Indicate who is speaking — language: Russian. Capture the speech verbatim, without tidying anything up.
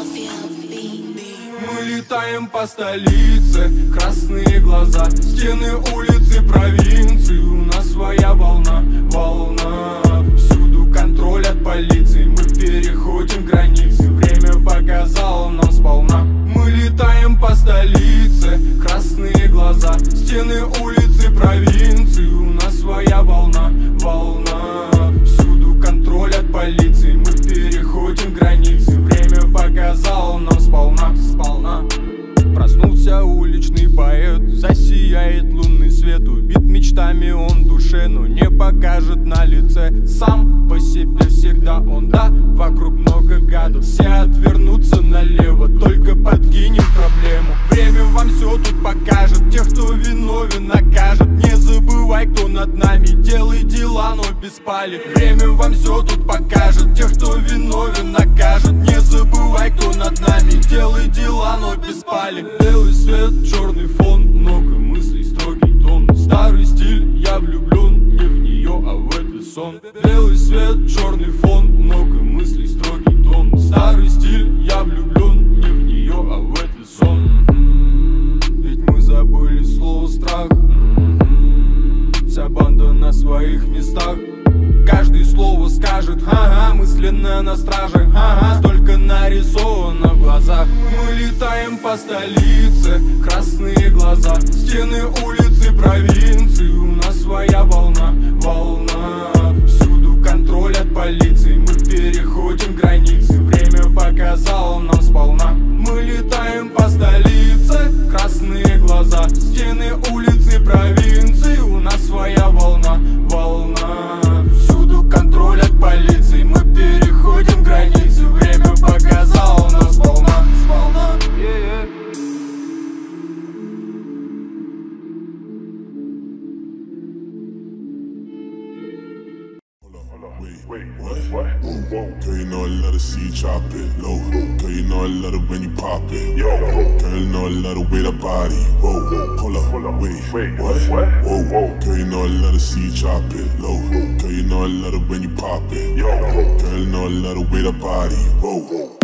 Speaker 1: Мы летаем по столице, красные глаза, стены улицы провинции. У нас своя волна, волна. Всюду контроль от полиции, мы переходим границы. Время показало нам сполна. Мы летаем по столице, красные глаза, стены улицы провинции. У нас своя волна, волна. Всюду контроль от полиции, мы переходим границы. Время показало нам сполна, сполна. Проснулся уличный поэт, засияет лунный свет. Убит мечтами он в душе, но не покажет на лице. Сам по себе всегда он, да, вокруг много гадов. Все отвернутся налево, только подкинем проблему. Время вам все тут покажет, тех, кто виновен, накажет. Не забывай, кто над нами, делай дела, но без пали. Время вам все тут покажет, тех, кто виновен, накажет. Не забывай, кто над нами, делай дела, но без пали. Белый свет, черный фон, много мыслей, строгий тон. Старый стиль, я влюблен, не в нее, а в этот сон. Белый свет, черный фон, много мыслей, строгий тон. Старый стиль, я влюблен, не в нее, а в этот сон. М-м-м, ведь мы забыли слово страх. М-м-м, вся банда на своих местах. Каждый слово скажет, ага, мысленно на страже, ага, столько нарисовано в глазах. Мы летаем по столице, красные глаза, стены улицы провинции. У нас своя волна, волна. Всюду контроль от полиции, мы переходим границы. Время показало нам сполна. Мы летаем по столице, красные глаза, стены улицы провинции. У нас своя волна, волна. Контроль от полиции, мы переходим границы. Время показало нам сполна, сполна. Yeah, yeah.
Speaker 2: Wait, what? What? Girl, you know I love to see you chop it low. Girl, you know I love it when you pop it. Girl, you know I love the way that body. Whoa, hold up, wait, what? Whoa, girl, you know I love to see you chop it low. Girl, you know I love it when you pop it. Girl, you know I love the way that body. Whoa.